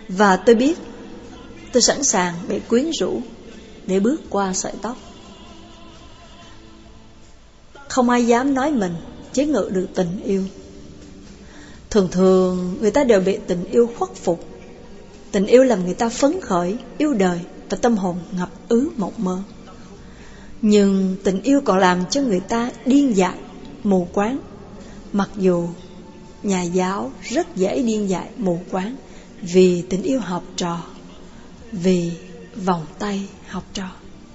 Và tôi biết tôi sẵn sàng bị quyến rũ để bước qua sợi tóc. Không ai dám nói mình chế ngự được tình yêu. Thường thường người ta đều bị tình yêu khuất phục. Tình yêu làm người ta phấn khởi, yêu đời và tâm hồn ngập ứ mộng mơ. Nhưng tình yêu còn làm cho người ta điên dại, mù quáng. Mặc dù nhà giáo rất dễ điên dại, mù quáng vì tình yêu học trò, vì vòng tay học trò.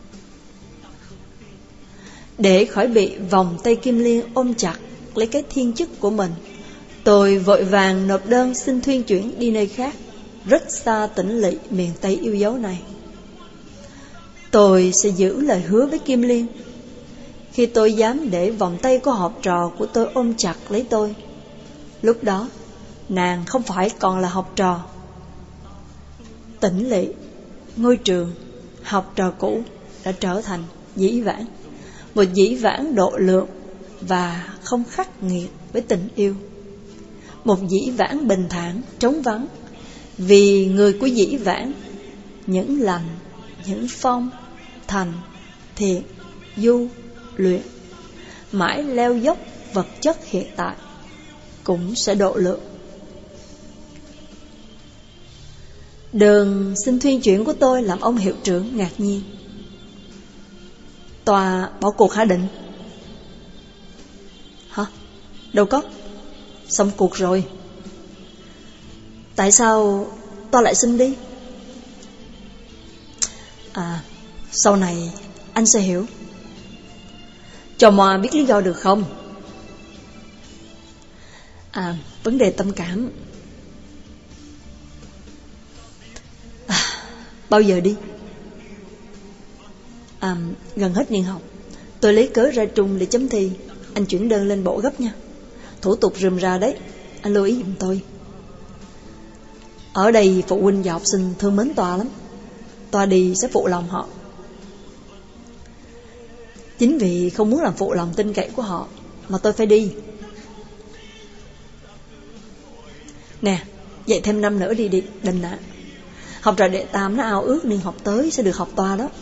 Để khỏi bị vòng tay kim liên ôm chặt lấy cái thiên chức của mình, tôi vội vàng nộp đơn xin thuyên chuyển đi nơi khác, rất xa tỉnh lỵ miền Tây yêu dấu này. Tôi sẽ giữ lời hứa với Kim Liên. Khi tôi dám để vòng tay của học trò của tôi ôm chặt lấy tôi, lúc đó nàng không phải còn là học trò. Tỉnh lỵ, ngôi trường, học trò cũ đã trở thành dĩ vãng, một dĩ vãng độ lượng và không khắc nghiệt với tình yêu, một dĩ vãng bình thản, trống vắng. Vì người của dĩ vãng, những lành, những phong, thành, thiện, du, luyện, mãi leo dốc vật chất hiện tại, cũng sẽ độ lượng. Đơn xin thuyên chuyển của tôi làm ông hiệu trưởng ngạc nhiên. Tòa bỏ cuộc hả Định? Hả? Đâu có, xong cuộc rồi. Tại sao tòa lại xin đi? Sau này anh sẽ hiểu. Cho mà biết lý do được không? Vấn đề tâm cảm. Bao giờ đi? Gần hết niên học. Tôi lấy cớ ra trung để chấm thi. Anh chuyển đơn lên bộ gấp nha. Thủ tục rườm rà đấy, anh lưu ý giùm tôi. Ở đây phụ huynh và học sinh thương mến tòa lắm. Tòa đi sẽ phụ lòng họ. Chính vì không muốn làm phụ lòng tin cậy của họ mà tôi phải đi. Nè, dạy thêm năm nữa đi Định ạ. Học trò đệ tam nó ao ước niên học tới sẽ được học tòa đó.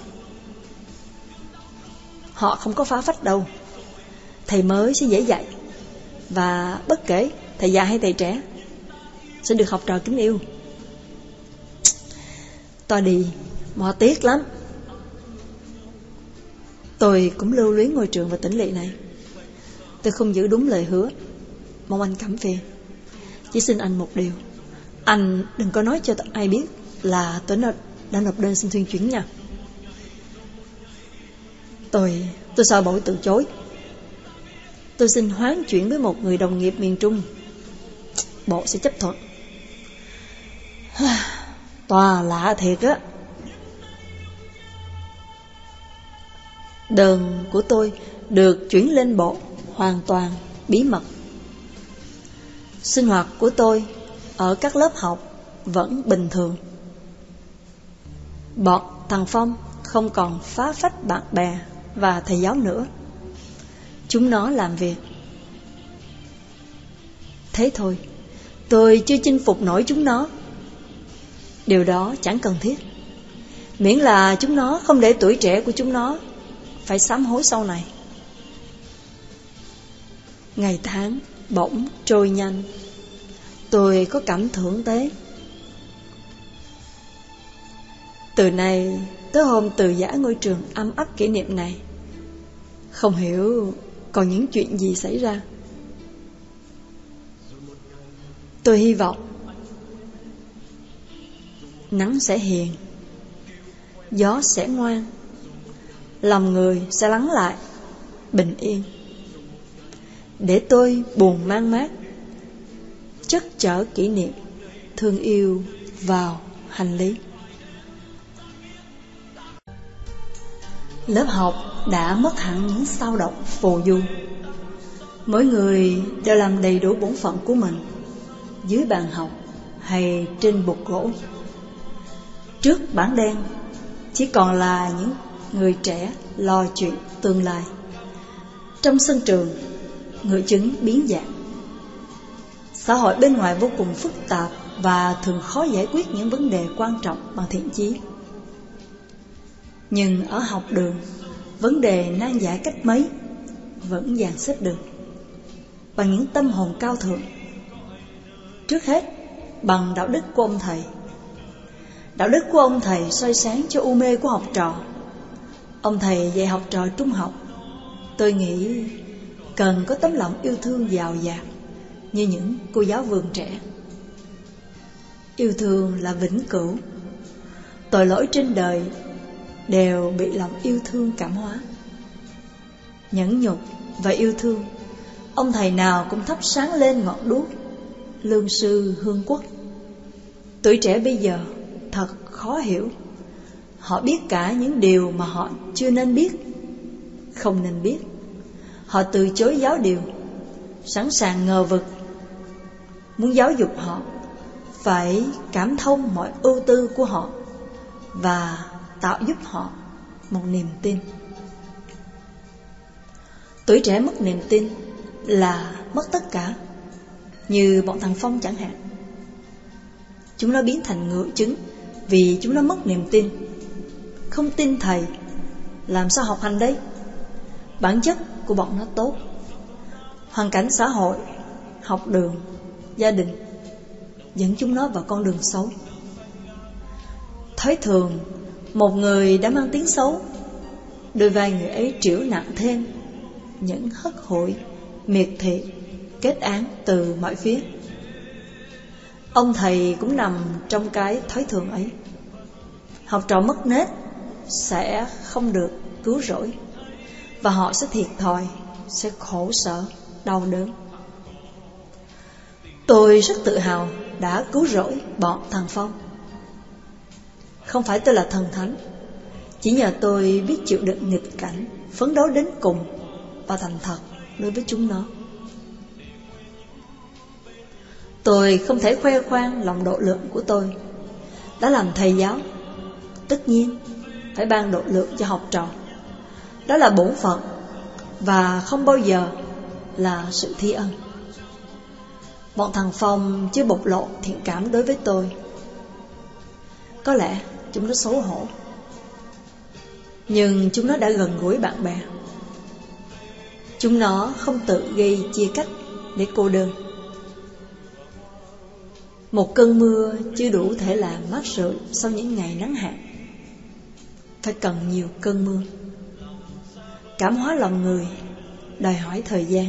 Họ không có phá phách đâu. Thầy mới sẽ dễ dạy. Và bất kể thầy già hay thầy trẻ sẽ được học trò kính yêu. Tòa đi, mà tiếc lắm. Tôi cũng lưu luyến ngôi trường và tỉnh lỵ này. Tôi không giữ đúng lời hứa, mong anh cảm phiền. Chỉ xin anh một điều, anh đừng có nói cho ai biết là tôi đã nộp đơn xin thuyên chuyển nha. Tôi sợ bội từ chối. Tôi xin hoán chuyển với một người đồng nghiệp miền Trung. Bộ sẽ chấp thuận. Tòa lạ thiệt á. Đơn của tôi được chuyển lên bộ hoàn toàn bí mật. Sinh hoạt của tôi ở các lớp học vẫn bình thường. Bọn thằng Phong không còn phá phách bạn bè và thầy giáo nữa. Chúng nó làm việc. Thế thôi, tôi chưa chinh phục nổi chúng nó. Điều đó chẳng cần thiết, miễn là chúng nó không để tuổi trẻ của chúng nó phải sám hối sau này. Ngày tháng bỗng trôi nhanh. Tôi có cảm thưởng thế. Từ nay tới hôm từ giã ngôi trường âm ấp kỷ niệm này, không hiểu còn những chuyện gì xảy ra. Tôi hy vọng nắng sẽ hiền, gió sẽ ngoan, lòng người sẽ lắng lại, bình yên, để tôi buồn mang mát, chất chở kỷ niệm, thương yêu vào hành lý. Lớp học đã mất hẳn những sao động phù du. Mỗi người đều làm đầy đủ bổn phận của mình, dưới bàn học hay trên bục gỗ. Trước bảng đen chỉ còn là những người trẻ lo chuyện tương lai. Trong sân trường, người chứng biến dạng. Xã hội bên ngoài vô cùng phức tạp và thường khó giải quyết những vấn đề quan trọng bằng thiện chí. Nhưng ở học đường, vấn đề nan giải cách mấy vẫn dàn xếp được bằng những tâm hồn cao thượng. Trước hết, bằng đạo đức của ông thầy. Đạo đức của ông thầy soi sáng cho u mê của học trò. Ông thầy dạy học trò trung học, tôi nghĩ cần có tấm lòng yêu thương dào dạt như những cô giáo vườn trẻ. Yêu thương là vĩnh cửu. Tội lỗi trên đời đều bị lòng yêu thương cảm hóa. Nhẫn nhục và yêu thương, ông thầy nào cũng thắp sáng lên ngọn đuốc lương sư hương quốc. Tuổi trẻ bây giờ thật khó hiểu. Họ biết cả những điều mà họ chưa nên biết, không nên biết. Họ từ chối giáo điều, sẵn sàng ngờ vực. Muốn giáo dục họ, phải cảm thông mọi ưu tư của họ và tạo giúp họ một niềm tin. Tuổi trẻ mất niềm tin là mất tất cả. Như bọn thằng Phong chẳng hạn, chúng nó biến thành ngựa chứng vì chúng nó mất niềm tin. Không tin thầy, làm sao học hành đấy? Bản chất của bọn nó tốt. Hoàn cảnh xã hội, học đường, gia đình dẫn chúng nó vào con đường xấu. Thói thường, một người đã mang tiếng xấu, đôi vai người ấy trĩu nặng thêm những hất hủi, miệt thị, kết án từ mọi phía. Ông thầy cũng nằm trong cái thói thường ấy. Học trò mất nết sẽ không được cứu rỗi, và họ sẽ thiệt thòi, sẽ khổ sở, đau đớn. Tôi rất tự hào đã cứu rỗi bọn thằng Phong. Không phải tôi là thần thánh, chỉ nhờ tôi biết chịu đựng nghịch cảnh, phấn đấu đến cùng và thành thật đối với chúng nó. Tôi không thể khoe khoang lòng độ lượng của tôi. Đã làm thầy giáo, tất nhiên phải ban độ lượng cho học trò. Đó là bổn phận và không bao giờ là sự thi ân. Bọn thằng Phong chưa bộc lộ thiện cảm đối với tôi. Có lẽ chúng nó xấu hổ, nhưng chúng nó đã gần gũi bạn bè. Chúng nó không tự gây chia cách để cô đơn. Một cơn mưa chưa đủ thể làm mát rượi sau những ngày nắng hạn. Phải cần nhiều cơn mưa. Cảm hóa lòng người đòi hỏi thời gian.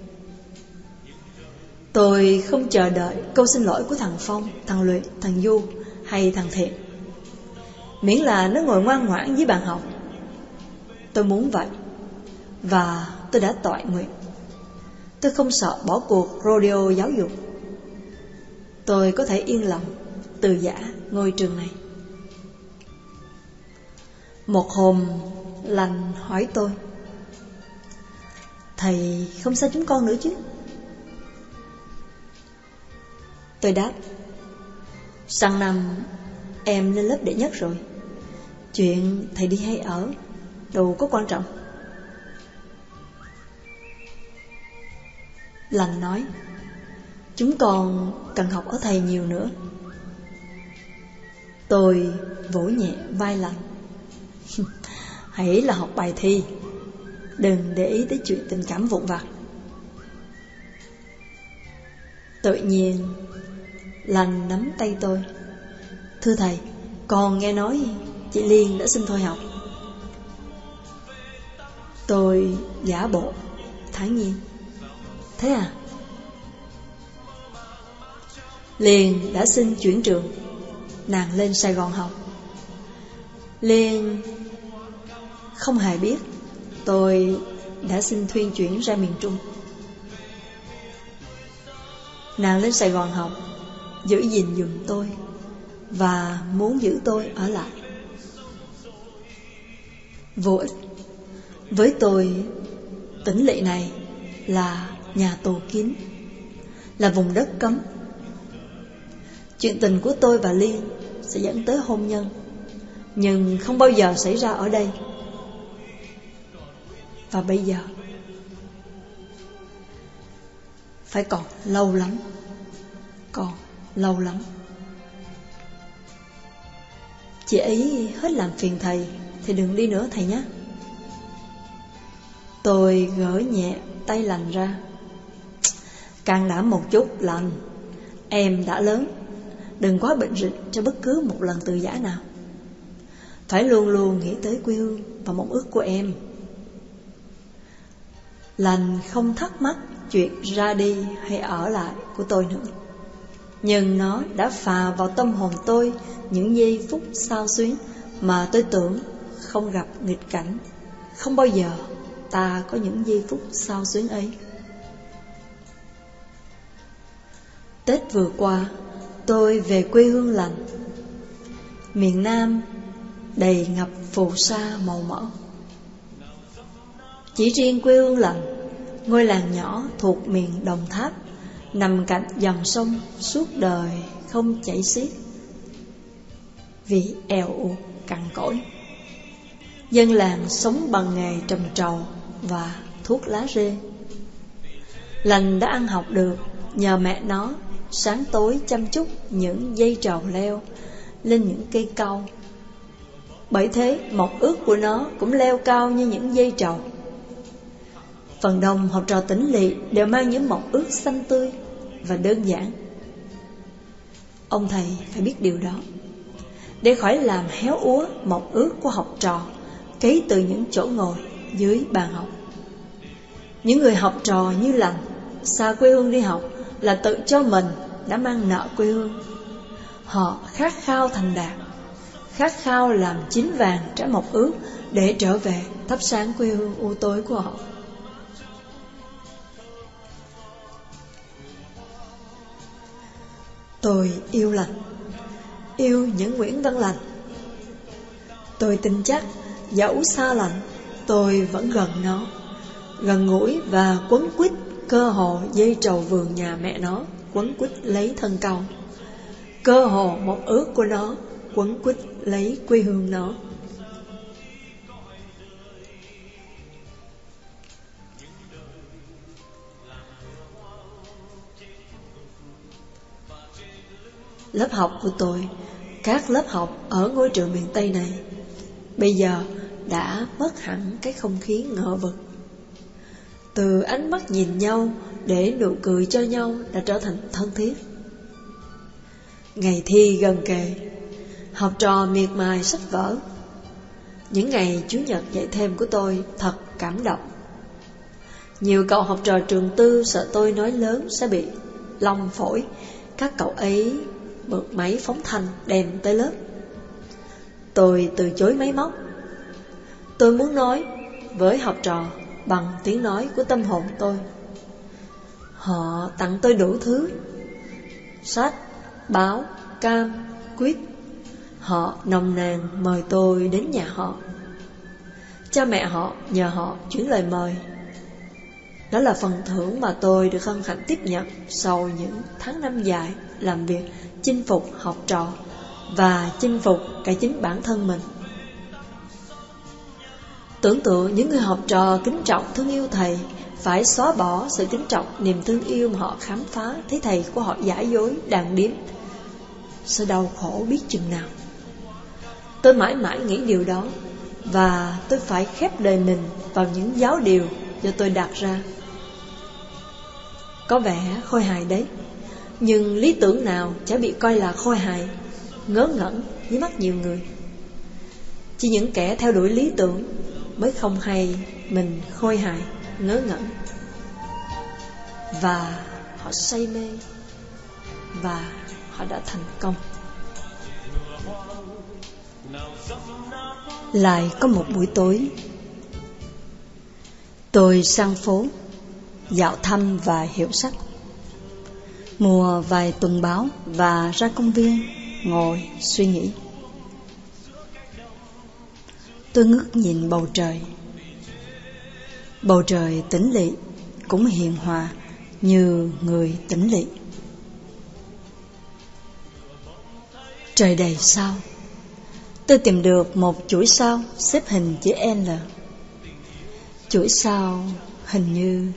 Tôi không chờ đợi câu xin lỗi của thằng Phong, thằng Luyện, thằng Du hay thằng Thiện. Miễn là nó ngồi ngoan ngoãn dưới bàn học. Tôi muốn vậy, và tôi đã toại nguyện. Tôi không sợ bỏ cuộc rodeo giáo dục. Tôi có thể yên lòng từ giã ngôi trường này. Một hôm, Lành hỏi tôi: thầy không xa chúng con nữa chứ? Tôi đáp: sang năm em lên lớp đệ nhất rồi. Chuyện thầy đi hay ở đâu có quan trọng. Lành nói: chúng con cần học ở thầy nhiều nữa. Tôi vỗ nhẹ vai Lành: hãy là học bài thi, đừng để ý tới chuyện tình cảm vụn vặt. Tự nhiên Lành nắm tay tôi: thưa thầy, con nghe nói chị Liên đã xin thôi học. Tôi giả bộ thản nhiên: thế à? Liên đã xin chuyển trường, nàng lên Sài Gòn học. Liên không hề biết tôi đã xin thuyên chuyển ra miền Trung. Nàng lên Sài Gòn học, giữ gìn giùm tôi và muốn giữ tôi ở lại. Vô ích. Với tôi, Tỉnh Lỵ này là nhà tù kín, là vùng đất cấm. Chuyện tình của tôi và Liên sẽ dẫn tới hôn nhân, nhưng không bao giờ xảy ra ở đây. Và bây giờ phải còn lâu lắm, còn lâu lắm. Chị ấy hết làm phiền thầy thì đừng đi nữa thầy nhé. Tôi gỡ nhẹ tay Lành ra. Can đảm một chút Lành. Em đã lớn, đừng quá bệnh rịch cho bất cứ một lần từ giã nào. Phải luôn luôn nghĩ tới quê hương và mong ước của em. Lành không thắc mắc chuyện ra đi hay ở lại của tôi nữa, nhưng nó đã phà vào tâm hồn tôi những giây phút xao xuyến mà tôi tưởng không gặp nghịch cảnh. Không bao giờ ta có những giây phút xao xuyến ấy. Tết vừa qua, tôi về quê hương Lành. Miền Nam đầy ngập phù sa màu mỡ. Chỉ riêng quê hương Lành, ngôi làng nhỏ thuộc miền Đồng Tháp, nằm cạnh dòng sông suốt đời không chảy xiết vì eo uột cằn cỗi. Dân làng sống bằng nghề trầm trầu và thuốc lá rê. Lành đã ăn học được nhờ mẹ nó sáng tối chăm chút những dây trầu leo lên những cây cau. Bởi thế mộng ước của nó cũng leo cao như những dây trầu. Phần đông học trò tỉnh lỵ đều mang những mộng ước xanh tươi và đơn giản. Ông thầy phải biết điều đó, để khỏi làm héo úa mộng ước của học trò cấy từ những chỗ ngồi dưới bàn học. Những người học trò như Lành xa quê hương đi học là tự cho mình đã mang nợ quê hương. Họ khát khao thành đạt, khát khao làm chín vàng trái mộng ước để trở về thắp sáng quê hương u tối của họ. Tôi yêu Lành, yêu những Nguyễn Văn Lành. Tôi tin chắc dẫu xa Lành, tôi vẫn gần nó, gần gũi và quấn quýt cơ hồ dây trầu vườn nhà mẹ nó quấn quýt lấy thân cau, cơ hồ một ước của nó quấn quýt lấy quê hương nó. Lớp học của tôi, các lớp học ở ngôi trường miền Tây này, bây giờ đã mất hẳn cái không khí ngờ vực. Từ ánh mắt nhìn nhau để nụ cười cho nhau đã trở thành thân thiết. Ngày thi gần kề, học trò miệt mài sách vở. Những ngày Chủ nhật dạy thêm của tôi thật cảm động. Nhiều cậu học trò trường tư sợ tôi nói lớn sẽ bị long phổi. Các cậu ấy mượn máy phóng thanh đem tới lớp. Tôi từ chối máy móc. Tôi muốn nói với học trò bằng tiếng nói của tâm hồn tôi. Họ tặng tôi đủ thứ: sách, báo, cam, quýt. Họ nồng nàn mời tôi đến nhà họ. Cha mẹ họ nhờ họ chuyển lời mời. Đó là phần thưởng mà tôi được hân hạnh tiếp nhận sau những tháng năm dài làm việc chinh phục học trò và chinh phục cả chính bản thân mình. Tưởng tượng những người học trò kính trọng thương yêu thầy phải xóa bỏ sự kính trọng niềm thương yêu mà họ khám phá thấy thầy của họ giả dối, đàn điếm, sẽ đau khổ biết chừng nào. Tôi mãi mãi nghĩ điều đó, và tôi phải khép đời mình vào những giáo điều do tôi đặt ra. Có vẻ khôi hài đấy, nhưng lý tưởng nào chả bị coi là khôi hài, ngớ ngẩn với mắt nhiều người. Chỉ những kẻ theo đuổi lý tưởng mới không hay mình khôi hài, ngớ ngẩn. Và họ say mê, và họ đã thành công. Lại có một buổi tối, tôi sang phố dạo thăm và hiểu sách, mua vài tuần báo và ra công viên ngồi suy nghĩ. Tôi ngước nhìn bầu trời. Bầu trời tĩnh lị cũng hiền hòa như người tĩnh lị. Trời đầy sao. Tôi tìm được một chuỗi sao xếp hình chữ L. Chuỗi sao hình như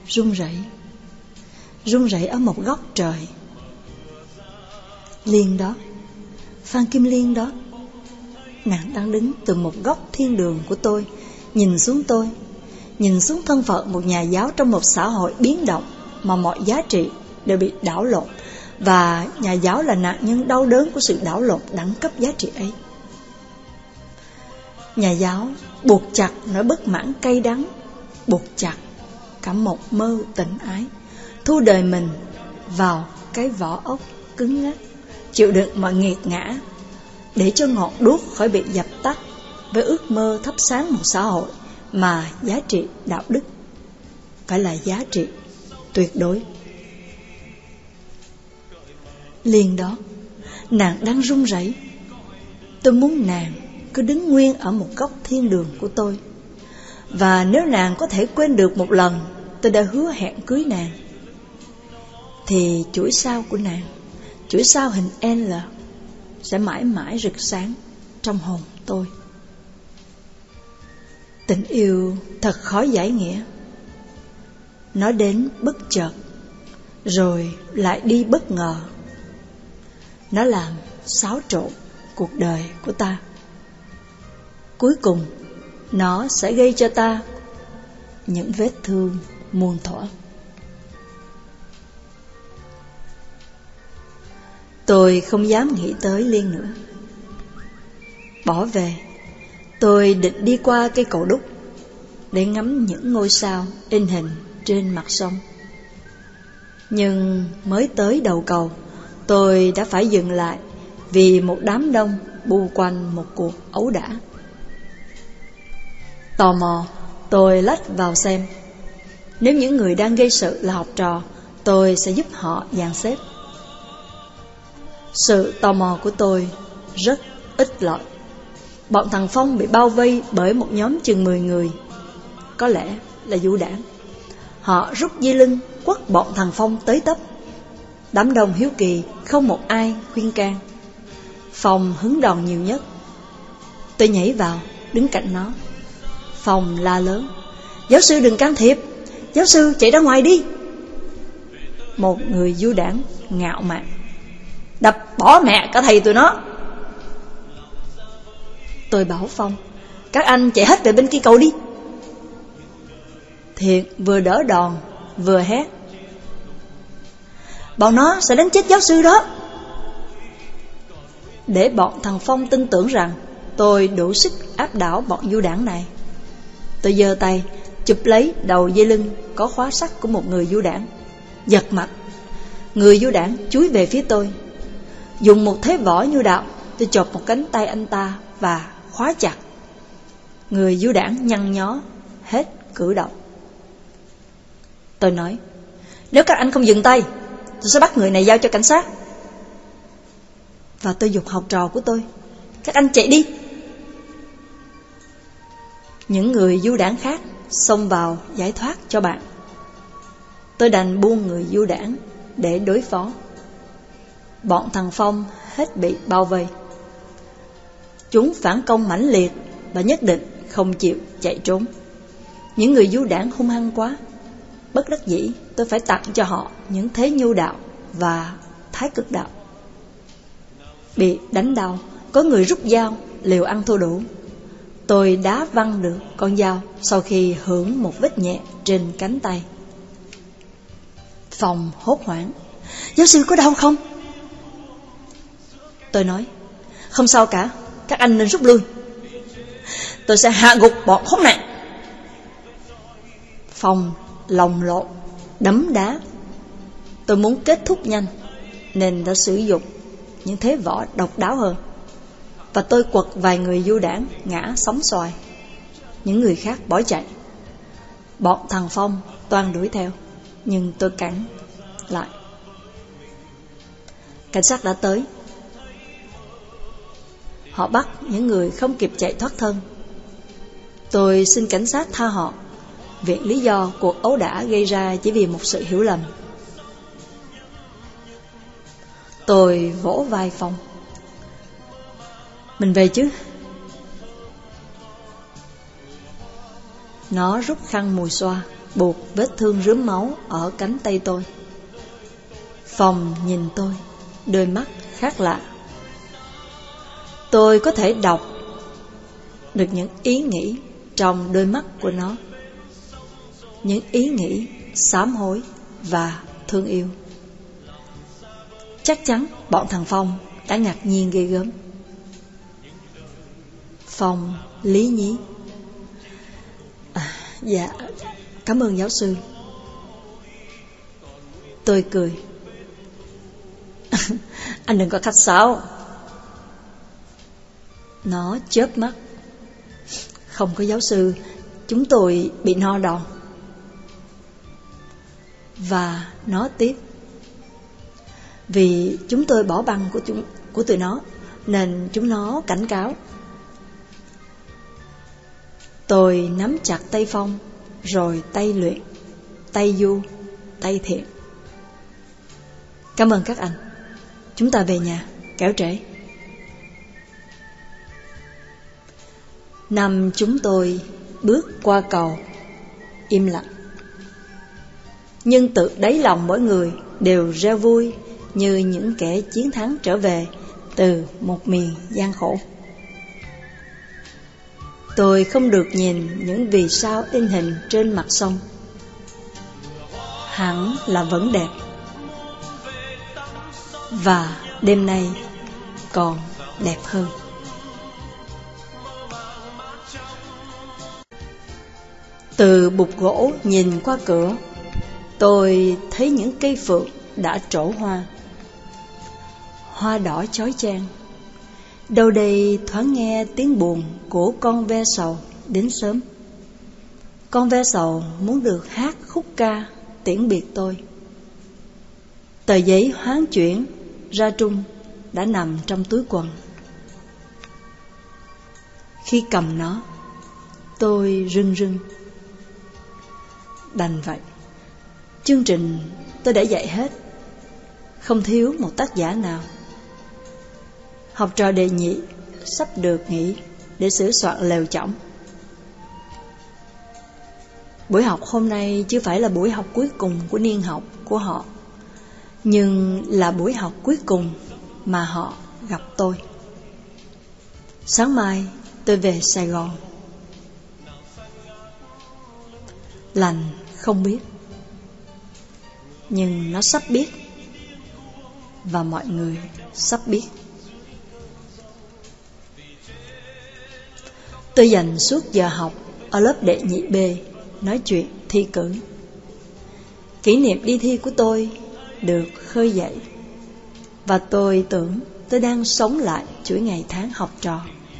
rung rẩy ở một góc trời. Liên đó, Phan Kim Liên đó, Nàng đang đứng từ một góc thiên đường của tôi, nhìn xuống thân phận một nhà giáo trong một xã hội biến động mà mọi giá trị đều bị đảo lộn, và nhà giáo là nạn nhân đau đớn của sự đảo lộn đẳng cấp giá trị ấy. Nhà giáo buộc chặt nỗi bất mãn cay đắng, buộc chặt cả một mơ tình ái, thu đời mình vào cái vỏ ốc cứng ngắc, chịu đựng mọi nghiệt ngã, để cho ngọn đuốc khỏi bị dập tắt, với ước mơ thắp sáng một xã hội mà giá trị đạo đức phải là giá trị tuyệt đối. Liền đó, nàng đang run rẩy. Tôi muốn nàng cứ đứng nguyên ở một góc thiên đường của tôi, và nếu nàng có thể quên được một lần tôi đã hứa hẹn cưới nàng, thì chuỗi sao của nàng, chuỗi sao hình L, sẽ mãi mãi rực sáng trong hồn tôi. Tình yêu thật khó giải nghĩa. Nó đến bất chợt, rồi lại đi bất ngờ. Nó làm xáo trộn cuộc đời của ta. Cuối cùng, nó sẽ gây cho ta những vết thương muôn thuở. Tôi không dám nghĩ tới Liên nữa. Bỏ về, tôi định đi qua cây cầu đúc để ngắm những ngôi sao in hình trên mặt sông. Nhưng mới tới đầu cầu, tôi đã phải dừng lại vì một đám đông bu quanh một cuộc ẩu đả. Tò mò, tôi lách vào xem. Nếu những người đang gây sự là học trò, tôi sẽ giúp họ dàn xếp. Sự tò mò của tôi rất ít lợi. Bọn thằng Phong bị bao vây bởi một nhóm chừng 10 người, có lẽ là du đảng. Họ rút dây lưng quất bọn thằng Phong tới tấp. Đám đông hiếu kỳ, không một ai khuyên can. Phong hứng đòn nhiều nhất. Tôi nhảy vào, đứng cạnh nó. Phong la lớn: "Giáo sư đừng can thiệp, giáo sư chạy ra ngoài đi." Một người du đảng ngạo mạn: "Đập bỏ mẹ cả thầy tụi nó." Tôi bảo Phong: "Các anh chạy hết về bên kia cầu đi." Thiện vừa đỡ đòn vừa hét: "Bọn nó sẽ đánh chết giáo sư đó." Để bọn thằng Phong tin tưởng rằng tôi đủ sức áp đảo bọn du đảng này, tôi giơ tay chụp lấy đầu dây lưng có khóa sắt của một người du đảng. Giật mặt, người du đảng chúi về phía tôi. Dùng một thế võ như đạo, tôi chộp một cánh tay anh ta và khóa chặt. Người du đảng nhăn nhó, hết cử động. Tôi nói: "Nếu các anh không dừng tay, tôi sẽ bắt người này giao cho cảnh sát." Và tôi giục học trò của tôi: "Các anh chạy đi." Những người du đảng khác xông vào giải thoát cho bạn. Tôi đành buông người du đảng để đối phó. Bọn thằng Phong hết bị bao vây. Chúng phản công mãnh liệt và nhất định không chịu chạy trốn. Những người du đảng hung hăng quá. Bất đắc dĩ, tôi phải tặng cho họ những thế nhu đạo và thái cực đạo. Bị đánh đau, có người rút dao, liều ăn thua đủ. Tôi đá văng được con dao sau khi hưởng một vết nhẹ trên cánh tay. Phong hốt hoảng: "Giáo sư có đau không?" Tôi nói: "Không sao cả, các anh nên rút lui. Tôi sẽ hạ gục bọn khốn nạn." Phong lồng lộn, đấm đá. Tôi muốn kết thúc nhanh nên đã sử dụng những thế võ độc đáo hơn, và tôi quật vài người du đảng ngã sóng xoài. Những người khác bỏ chạy. Bọn thằng Phong toan đuổi theo, nhưng tôi cản lại. Cảnh sát đã tới. Họ bắt những người không kịp chạy thoát thân. Tôi xin cảnh sát tha họ, viện lý do cuộc ấu đả gây ra chỉ vì một sự hiểu lầm. Tôi vỗ vai Phong: "Mình về chứ?" Nó rút khăn mùi xoa buộc vết thương rướm máu ở cánh tay tôi. Phong nhìn tôi, đôi mắt khác lạ. Tôi có thể đọc được những ý nghĩ trong đôi mắt của nó, những ý nghĩ sám hối và thương yêu. Chắc chắn bọn thằng Phong đã ngạc nhiên ghê gớm. Phong lý nhí: Dạ, cảm ơn giáo sư. Tôi cười. Anh đừng có khách sáo. Nó chớp mắt: Không có giáo sư, chúng tôi bị no đòn. Và nó tiếp: Vì chúng tôi bỏ băng của tụi nó, nên chúng nó cảnh cáo. Tôi nắm chặt tay Phong, rồi tay Luyện, tay Du, tay Thiện. Cảm ơn các anh. Chúng ta về nhà, kẻo trễ. Năm chúng tôi bước qua cầu, im lặng. Nhưng tự đáy lòng mỗi người đều reo vui, như những kẻ chiến thắng trở về từ một miền gian khổ. Tôi không được nhìn những vì sao in hình trên mặt sông. Hẳn là vẫn đẹp. Và đêm nay còn đẹp hơn. Từ bục gỗ nhìn qua cửa, tôi thấy những cây phượng đã trổ hoa. Hoa đỏ chói chang. Đâu đây thoáng nghe tiếng buồn của con ve sầu đến sớm. Con ve sầu muốn được hát khúc ca tiễn biệt tôi. Tờ giấy hoán chuyển ra trung đã nằm trong túi quần. Khi cầm nó, tôi rưng rưng. Đành vậy, chương trình tôi đã dạy hết, không thiếu một tác giả nào. Học trò đề nhị sắp được nghỉ để sửa soạn lều chõng. Buổi học hôm nay chưa phải là buổi học cuối cùng của niên học của họ, nhưng là buổi học cuối cùng mà họ gặp tôi. Sáng mai tôi về Sài Gòn. Lành không biết, nhưng nó sắp biết, và mọi người sắp biết. Tôi dành suốt giờ học ở lớp đệ nhị B nói chuyện thi cử. Kỷ niệm đi thi của tôi được khơi dậy, và tôi tưởng tôi đang sống lại chuỗi ngày tháng học trò.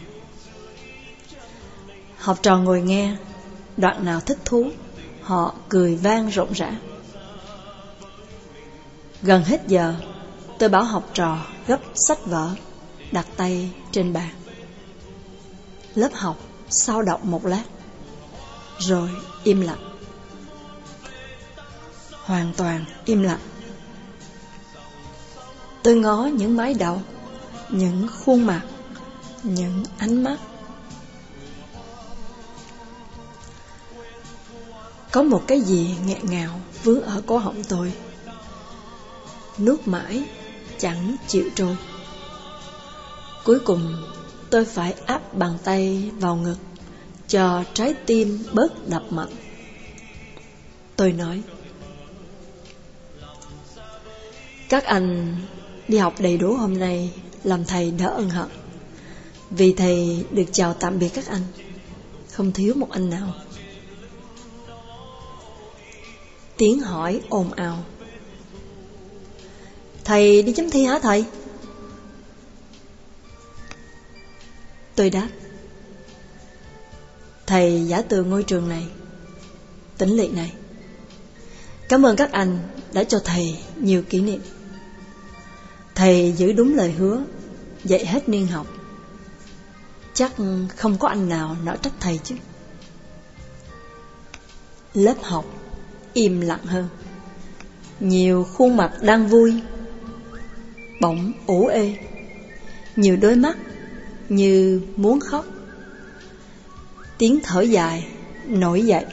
Học trò ngồi nghe, đoạn nào thích thú, họ cười vang rộn rã. Gần hết giờ, tôi bảo học trò gấp sách vở, đặt tay trên bàn. Lớp học sao động một lát, rồi im lặng. Hoàn toàn im lặng. Tôi ngó những mái đầu, những khuôn mặt, những ánh mắt. Có một cái gì nghẹn ngào vướng ở cổ họng tôi, nuốt mãi chẳng chịu trôi. Cuối cùng tôi phải áp bàn tay vào ngực cho trái tim bớt đập mạnh. Tôi nói: Các anh đi học đầy đủ hôm nay làm thầy đỡ ân hận, vì thầy được chào tạm biệt các anh, không thiếu một anh nào. Tiếng hỏi ồn ào: Thầy đi chấm thi hả thầy? Tôi đáp: Thầy giả từ ngôi trường này, Tĩnh Liệt này. Cảm ơn các anh đã cho thầy nhiều kỷ niệm. Thầy giữ đúng lời hứa, dạy hết niên học. Chắc không có anh nào nỡ trách thầy chứ. Lớp học im lặng hơn. Nhiều khuôn mặt đang vui bỗng ủ ê. Nhiều đôi mắt như muốn khóc. Tiếng thở dài nổi dậy.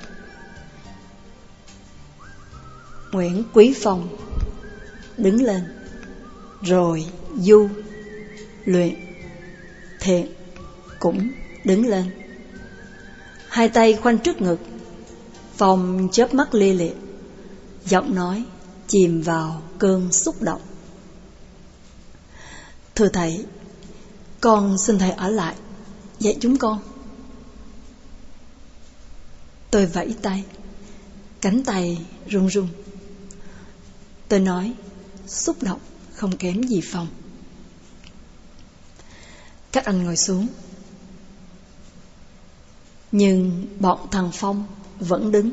Nguyễn Quý Phong đứng lên, rồi Du, Luyện, Thiện cũng đứng lên, hai tay khoanh trước ngực. Phong chớp mắt lia lịa, giọng nói chìm vào cơn xúc động. Thưa thầy, con xin thầy ở lại dạy chúng con. Tôi vẫy tay, cánh tay run run. Tôi nói xúc động không kém gì Phong. Các anh ngồi xuống. Nhưng bọn thằng Phong vẫn đứng.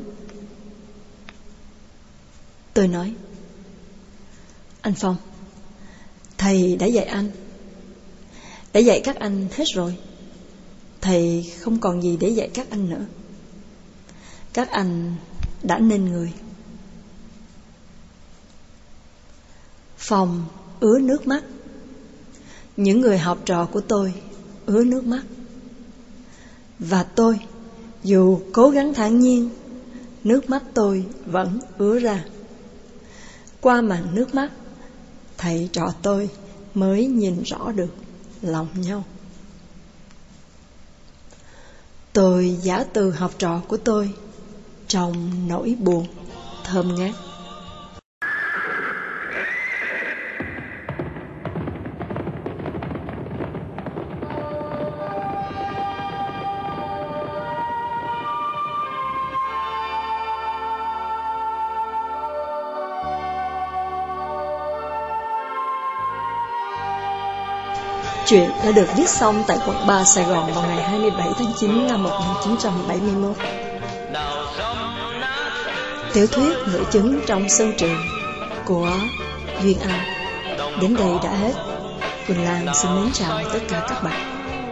Tôi nói, anh Phong, thầy đã dạy anh, đã dạy các anh hết rồi. Thầy không còn gì để dạy các anh nữa. Các anh đã nên người. Phong ứa nước mắt. Những người học trò của tôi ứa nước mắt. Và tôi, dù cố gắng thản nhiên, nước mắt tôi vẫn ứa ra. Qua màn nước mắt, thầy trò tôi mới nhìn rõ được lòng nhau. Tôi giả từ học trò của tôi trong nỗi buồn thơm ngát. Chuyện đã được viết xong tại quận 3 Sài Gòn vào ngày 27 tháng 9 năm 1971. Tiểu thuyết Ngự chứng trong sân trường của Duyên An đến đây đã hết. Quỳnh Lan xin mến chào tất cả các bạn.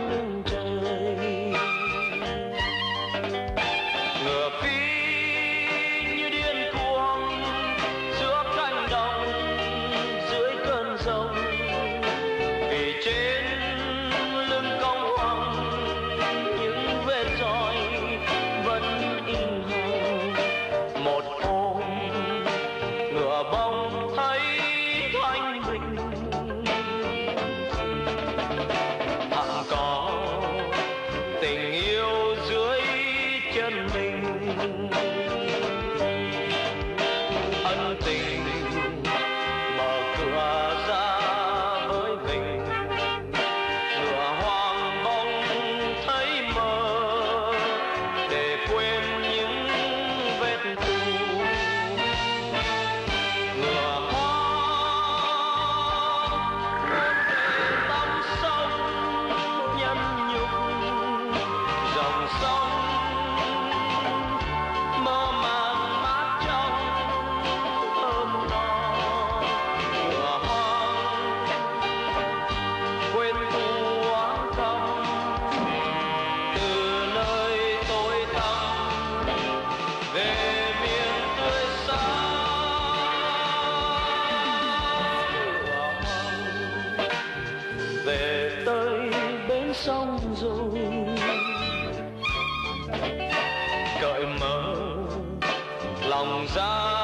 Xong rồi cởi mở lòng ra